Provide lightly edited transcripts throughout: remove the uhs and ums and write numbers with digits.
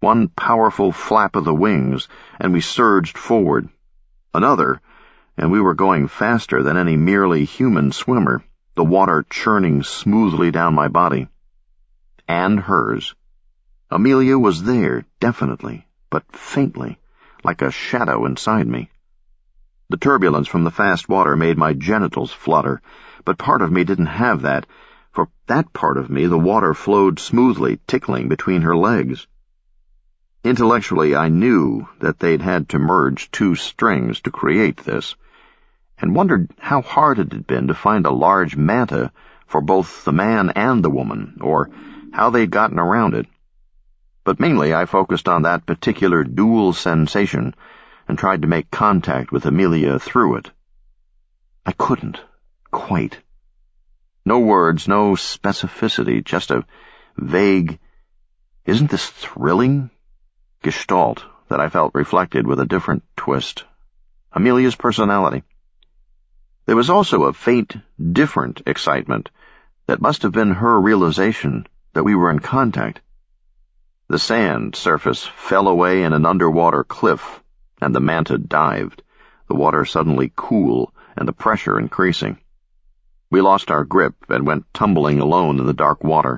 One powerful flap of the wings, and we surged forward. Another, and we were going faster than any merely human swimmer, the water churning smoothly down my body. And hers. Amelia was there, definitely, but faintly, like a shadow inside me. The turbulence from the fast water made my genitals flutter, but part of me didn't have that. For that part of me, the water flowed smoothly, tickling between her legs. Intellectually, I knew that they'd had to merge two strings to create this, and wondered how hard it had been to find a large manta for both the man and the woman, or how they'd gotten around it. But mainly I focused on that particular dual sensation and tried to make contact with Amelia through it. I couldn't, quite. No words, no specificity, just a vague, "Isn't this thrilling?" gestalt that I felt reflected with a different twist. Amelia's personality. There was also a faint, different excitement that must have been her realization that we were in contact. The sand surface fell away in an underwater cliff, and the manta dived, the water suddenly cool and the pressure increasing. We lost our grip and went tumbling alone in the dark water.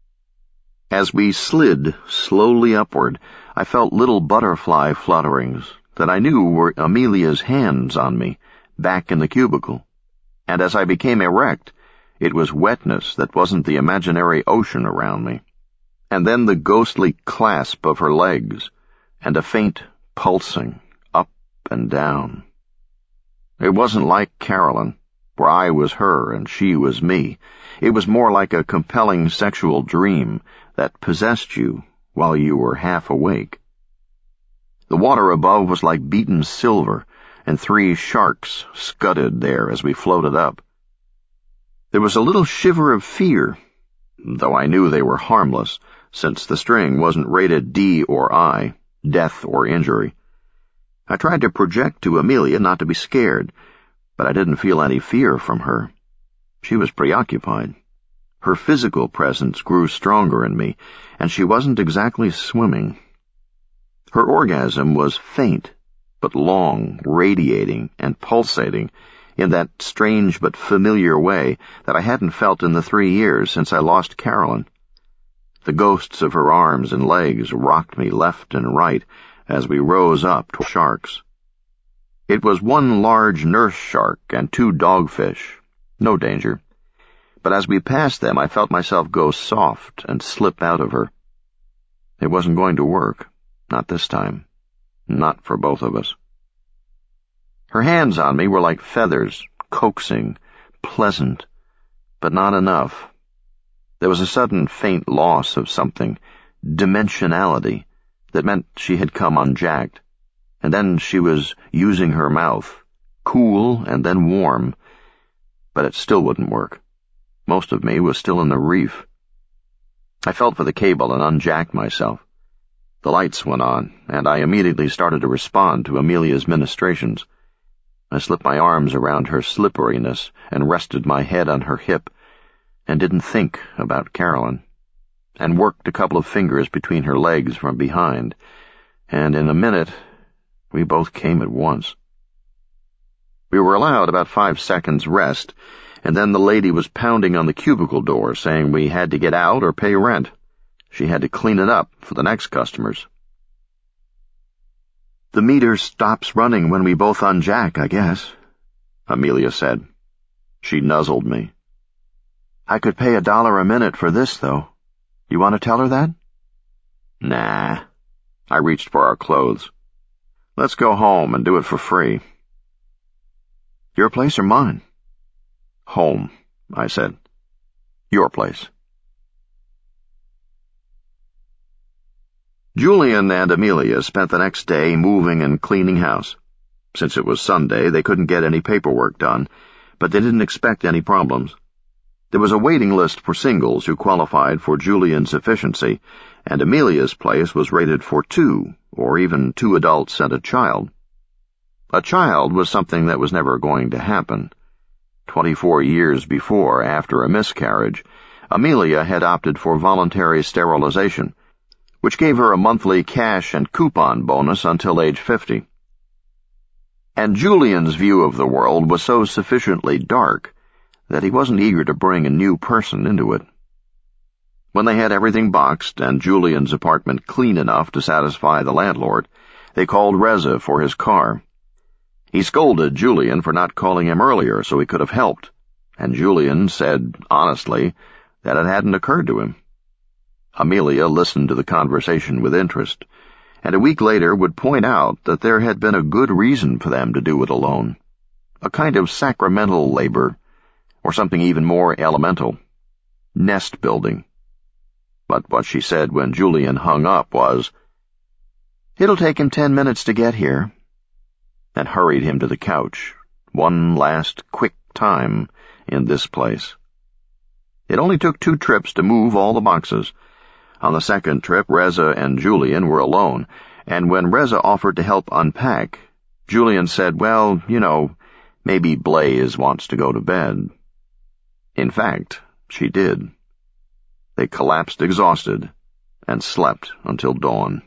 As we slid slowly upward, I felt little butterfly flutterings that I knew were Amelia's hands on me, back in the cubicle. And as I became erect, it was wetness that wasn't the imaginary ocean around me. And then the ghostly clasp of her legs, and a faint pulsing, up and down. It wasn't like Carolyn, where I was her and she was me. It was more like a compelling sexual dream that possessed you while you were half awake. The water above was like beaten silver, and 3 sharks scudded there as we floated up. There was a little shiver of fear, though I knew they were harmless, since the string wasn't rated D or I, death or injury. I tried to project to Amelia not to be scared, but I didn't feel any fear from her. She was preoccupied. Her physical presence grew stronger in me, and she wasn't exactly swimming. Her orgasm was faint, but long, radiating, and pulsating in that strange but familiar way that I hadn't felt in the 3 years since I lost Carolyn. The ghosts of her arms and legs rocked me left and right as we rose up to sharks. It was 1 large nurse shark and 2 dogfish. No danger. But as we passed them, I felt myself go soft and slip out of her. It wasn't going to work. Not this time. Not for both of us. Her hands on me were like feathers, coaxing, pleasant, but not enough. There was a sudden faint loss of something, dimensionality, that meant she had come unjacked. And then she was using her mouth, cool and then warm, but it still wouldn't work. Most of me was still in the reef. I felt for the cable and unjacked myself. The lights went on, and I immediately started to respond to Amelia's ministrations. I slipped my arms around her slipperiness and rested my head on her hip, and didn't think about Carolyn, and worked a couple of fingers between her legs from behind, and in a minute we both came at once. We were allowed about 5 seconds rest, and then the lady was pounding on the cubicle door saying we had to get out or pay rent. She had to clean it up for the next customers. "The meter stops running when we both unjack, I guess," Amelia said. She nuzzled me. "I could pay $1 a minute for this, though. You want to tell her that?" "Nah." I reached for our clothes. "Let's go home and do it for free." "Your place or mine?" "Home," I said. "Your place." Julian and Amelia spent the next day moving and cleaning house. Since it was Sunday, they couldn't get any paperwork done, but they didn't expect any problems. There was a waiting list for singles who qualified for Julian's efficiency, and Amelia's place was rated for 2, or even 2 adults and a child. A child was something that was never going to happen. 24 years before, after a miscarriage, Amelia had opted for voluntary sterilization, which gave her a monthly cash and coupon bonus until age 50. And Julian's view of the world was so sufficiently dark that he wasn't eager to bring a new person into it. When they had everything boxed and Julian's apartment clean enough to satisfy the landlord, they called Reza for his car. He scolded Julian for not calling him earlier so he could have helped, and Julian said, honestly, that it hadn't occurred to him. Amelia listened to the conversation with interest, and a week later would point out that there had been a good reason for them to do it alone, a kind of sacramental labor, or something even more elemental, nest building. But what she said when Julian hung up was, "It'll take him 10 minutes to get here," and hurried him to the couch, one last quick time in this place. It only took 2 trips to move all the boxes. On the second trip, Reza and Julian were alone, and when Reza offered to help unpack, Julian said, "Well, maybe Blaze wants to go to bed." In fact, she did. They collapsed exhausted and slept until dawn.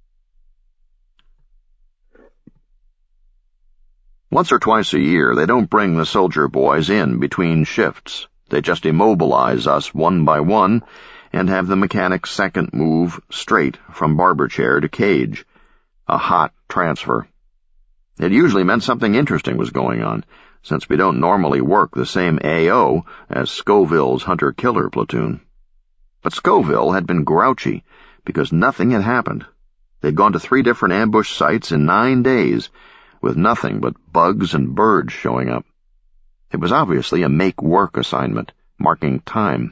Once or twice a year, they don't bring the soldier boys in between shifts. They just immobilize us one by one and have the mechanic's second move straight from barber chair to cage, a hot transfer. It usually meant something interesting was going on, since we don't normally work the same AO as Scoville's hunter-killer platoon. But Scoville had been grouchy because nothing had happened. They'd gone to 3 different ambush sites in 9 days, with nothing but bugs and birds showing up. It was obviously a make-work assignment, marking time.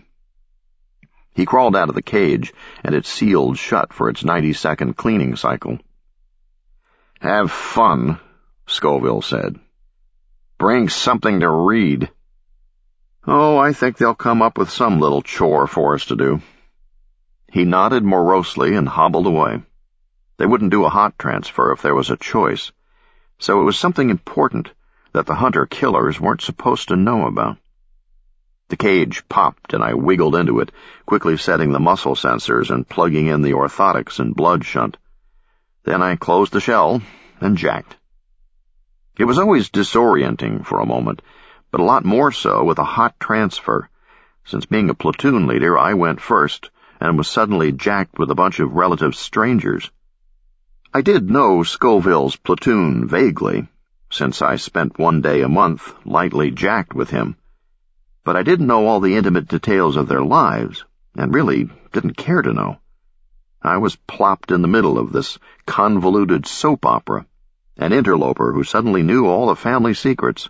He crawled out of the cage, and it sealed shut for its 90-second cleaning cycle. "Have fun," Scoville said. "Bring something to read." "Oh, I think they'll come up with some little chore for us to do." He nodded morosely and hobbled away. They wouldn't do a hot transfer if there was a choice, so it was something important that the hunter-killers weren't supposed to know about. The cage popped, and I wiggled into it, quickly setting the muscle sensors and plugging in the orthotics and blood shunt. Then I closed the shell and jacked. It was always disorienting for a moment, but a lot more so with a hot transfer, since being a platoon leader, I went first and was suddenly jacked with a bunch of relative strangers. I did know Scoville's platoon vaguely, since I spent 1 day a month lightly jacked with him, but I didn't know all the intimate details of their lives, and really didn't care to know. I was plopped in the middle of this convoluted soap opera, an interloper who suddenly knew all the family secrets.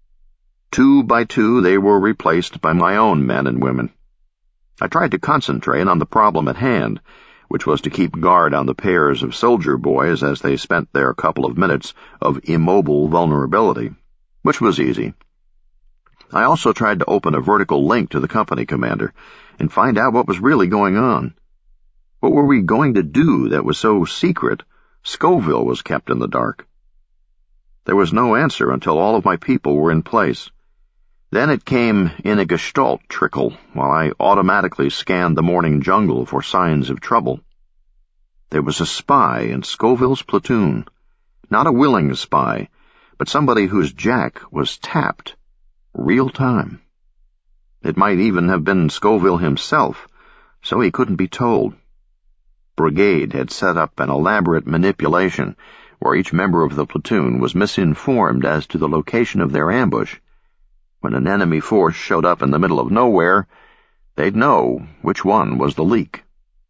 2 by 2 they were replaced by my own men and women. I tried to concentrate on the problem at hand, which was to keep guard on the pairs of soldier boys as they spent their couple of minutes of immobile vulnerability, which was easy. I also tried to open a vertical link to the company commander and find out what was really going on. What were we going to do that was so secret Scoville was kept in the dark? There was no answer until all of my people were in place. Then it came in a gestalt trickle while I automatically scanned the morning jungle for signs of trouble. There was a spy in Scoville's platoon. Not a willing spy, but somebody whose jack was tapped. Real time. It might even have been Scoville himself, so he couldn't be told. Brigade had set up an elaborate manipulation where each member of the platoon was misinformed as to the location of their ambush. When an enemy force showed up in the middle of nowhere, they'd know which one was the leak.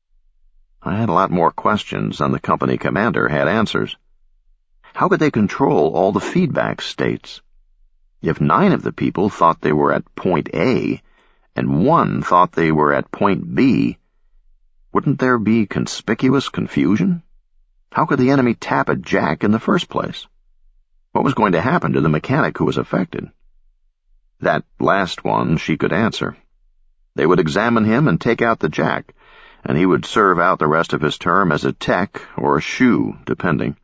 I had a lot more questions than the company commander had answers. How could they control all the feedback states? If 9 of the people thought they were at point A, and 1 thought they were at point B, wouldn't there be conspicuous confusion? How could the enemy tap a jack in the first place? What was going to happen to the mechanic who was affected? That last one she could answer. They would examine him and take out the jack, and he would serve out the rest of his term as a tech or a shoe, depending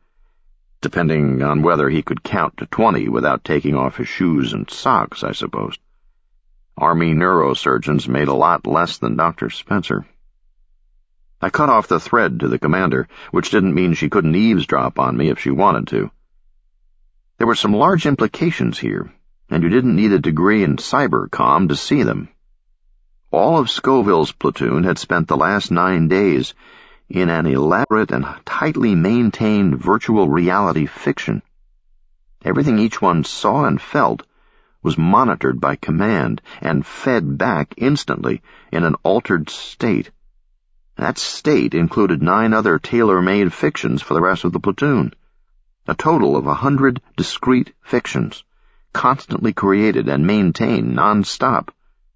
on whether he could count to 20 without taking off his shoes and socks, I suppose. Army neurosurgeons made a lot less than Dr. Spencer. I cut off the thread to the commander, which didn't mean she couldn't eavesdrop on me if she wanted to. There were some large implications here, and you didn't need a degree in cybercomm to see them. All of Scoville's platoon had spent the last 9 days in an elaborate and tightly maintained virtual reality fiction. Everything each one saw and felt was monitored by command and fed back instantly in an altered state. That state included 9 other tailor-made fictions for the rest of the platoon, a total of 100 discrete fictions, constantly created and maintained non-stop.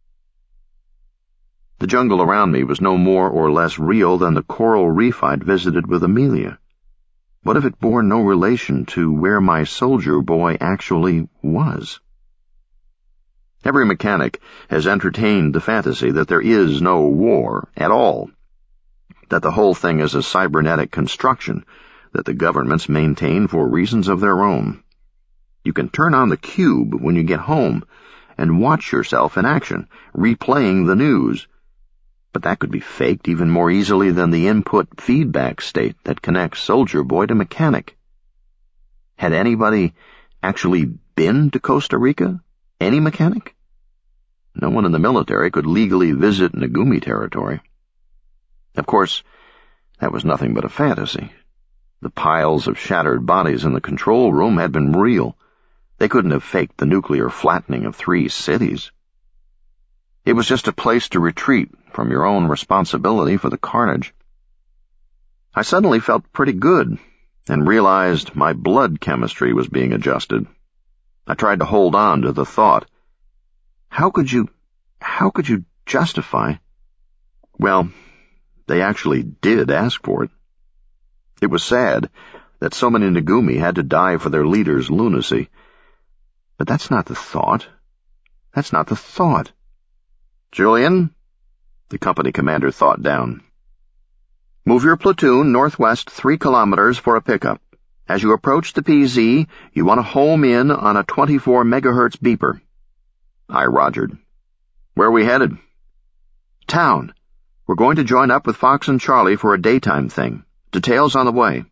The jungle around me was no more or less real than the coral reef I'd visited with Amelia. What if it bore no relation to where my soldier boy actually was? Every mechanic has entertained the fantasy that there is no war at all, that the whole thing is a cybernetic construction that the governments maintain for reasons of their own. You can turn on the cube when you get home and watch yourself in action, replaying the news. But that could be faked even more easily than the input feedback state that connects soldier boy to mechanic. Had anybody actually been to Costa Rica? Any mechanic? No one in the military could legally visit Negumi territory. Of course, that was nothing but a fantasy. The piles of shattered bodies in the control room had been real. They couldn't have faked the nuclear flattening of 3 cities. It was just a place to retreat from your own responsibility for the carnage. I suddenly felt pretty good and realized my blood chemistry was being adjusted. I tried to hold on to the thought. How could you justify? Well, they actually did ask for it. It was sad that so many Negumi had to die for their leader's lunacy. But that's not the thought. That's not the thought. Julian, the company commander thought down. Move your platoon northwest 3 kilometers for a pickup. As you approach the PZ, you want to home in on a 24 megahertz beeper. I rogered. Where are we headed? Town. We're going to join up with Fox and Charlie for a daytime thing. Details on the way.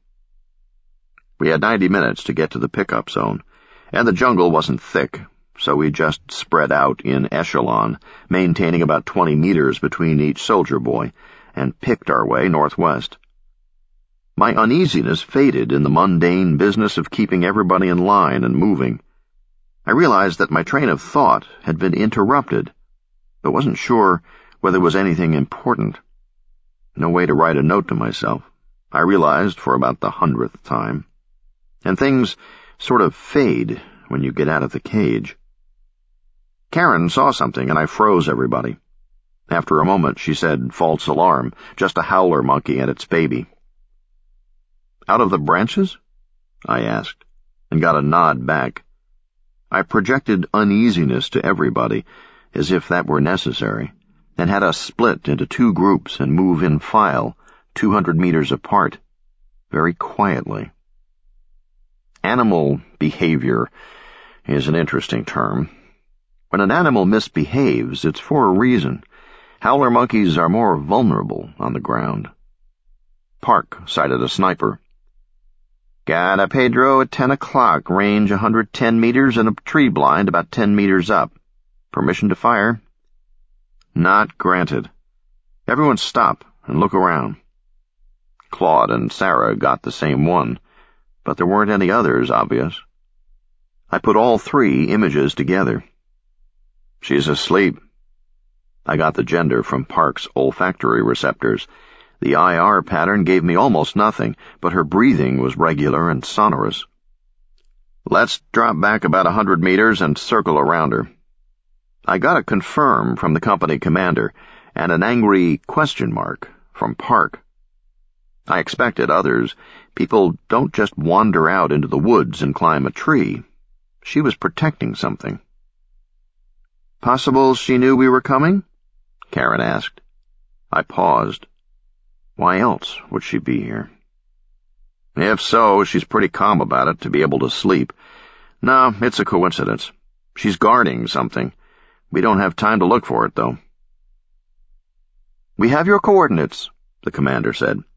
We had 90 minutes to get to the pickup zone, and the jungle wasn't thick, so we just spread out in echelon, maintaining about 20 meters between each soldier boy, and picked our way northwest. My uneasiness faded in the mundane business of keeping everybody in line and moving. I realized that my train of thought had been interrupted, but wasn't sure whether it was anything important. No way to write a note to myself, I realized for about the 100th time. And things sort of fade when you get out of the cage. Karen saw something, and I froze everybody. After a moment, she said, "False alarm, just a howler monkey and its baby." "Out of the branches?" I asked, and got a nod back. I projected uneasiness to everybody, as if that were necessary, and had us split into 2 groups and move in file, 200 meters apart, very quietly. Animal behavior is an interesting term. When an animal misbehaves, it's for a reason. Howler monkeys are more vulnerable on the ground. Park sighted a sniper. "Got a Pedro at 10 o'clock, range 110 meters and a tree blind about 10 meters up. Permission to fire?" "Not granted. Everyone stop and look around." Claude and Sarah got the same one, but there weren't any others obvious. I put all 3 images together. "She's asleep." I got the gender from Park's olfactory receptors. The IR pattern gave me almost nothing, but her breathing was regular and sonorous. "Let's drop back about 100 meters and circle around her." I got a confirm from the company commander and an angry question mark from Park. I expected others. People don't just wander out into the woods and climb a tree. She was protecting something. "Possible she knew we were coming?" Karen asked. I paused. Why else would she be here? If so, she's pretty calm about it to be able to sleep. No, it's a coincidence. She's guarding something. We don't have time to look for it, though. "We have your coordinates," the commander said.